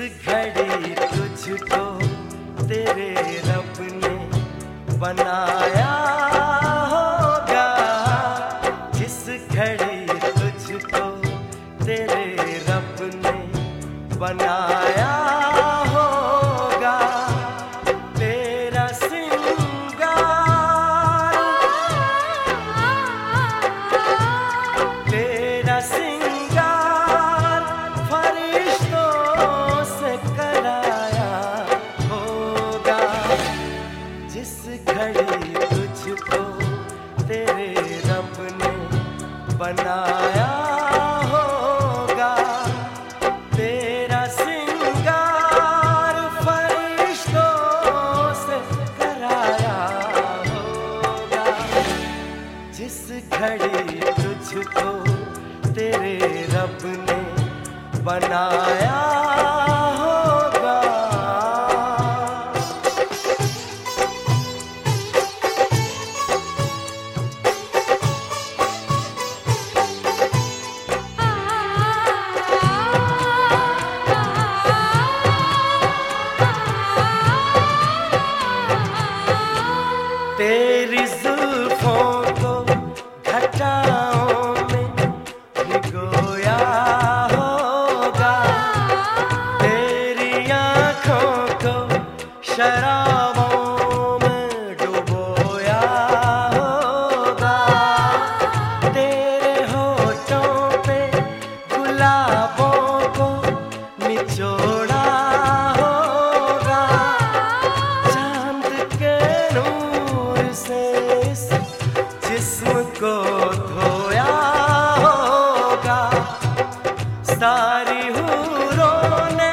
घड़ी तुझको तेरे रब ने बनाया होगा, जिस घड़ी तुझको तेरे रब ने बनाया होगा, तेरा सिंगार, तेरा सिंगार फरिश्तों से कराया होगा, जिस घड़ी तुझको तेरे रब ने बनाया होगा, तेरा सिंगार फरिश्तों से कराया होगा, जिस घड़ी तुझको तेरे रब ने बनाया होगा। तेरी जुल्फों को घटाओं में भिगोया होगा, तेरी आँखों को शराबों में डुबोया होगा, तेरे होठों पे गुलाबों को निचोड़ा होगा, चांद के नूर से इस जिस्म को धोया होगा, सारी हूरों ने,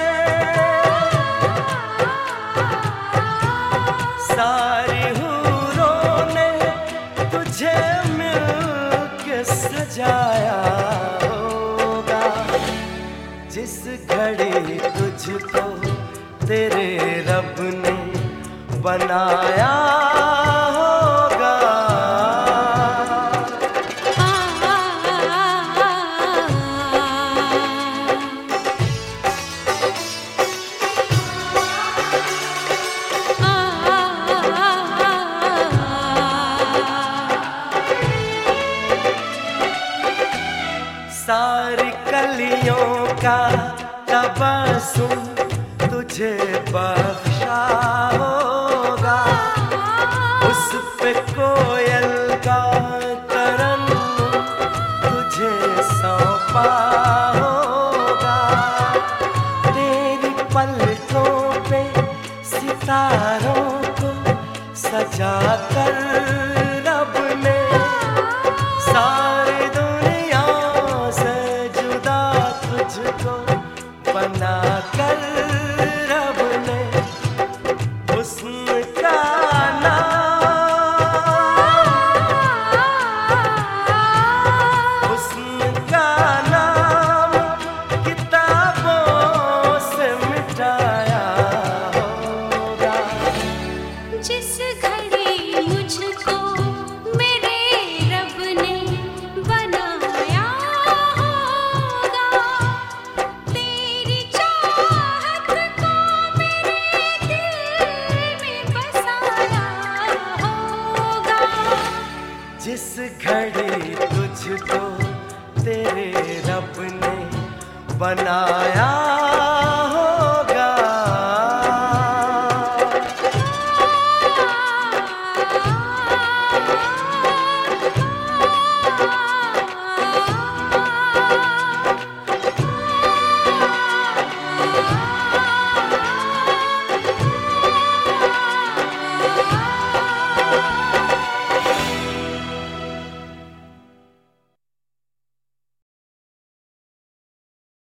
सारी हूरों ने तुझे मिलके सजाया होगा, जिस घड़ी तुझको तेरे रब ने बनाया होगा। सारी कलियों का तबस्सुम तुझे बख्शा होगा, उस पे कोयल का तरन्नुम तुझे सौंपा होगा, तेरी पलकों पे सितारों को सजा कर रब ने सारी दुनिया से जुदा तुझको बना कर रब ने हुस्न का नाम, हुस्न का नाम किताबों से मिटाया होगा, जिस घड़ी मुझको मेरे रब ने बनाया होगा, तेरी चाहत को मेरे दिल में बसाया होगा, जिस घड़ी तुझको तेरे रब ने बनाया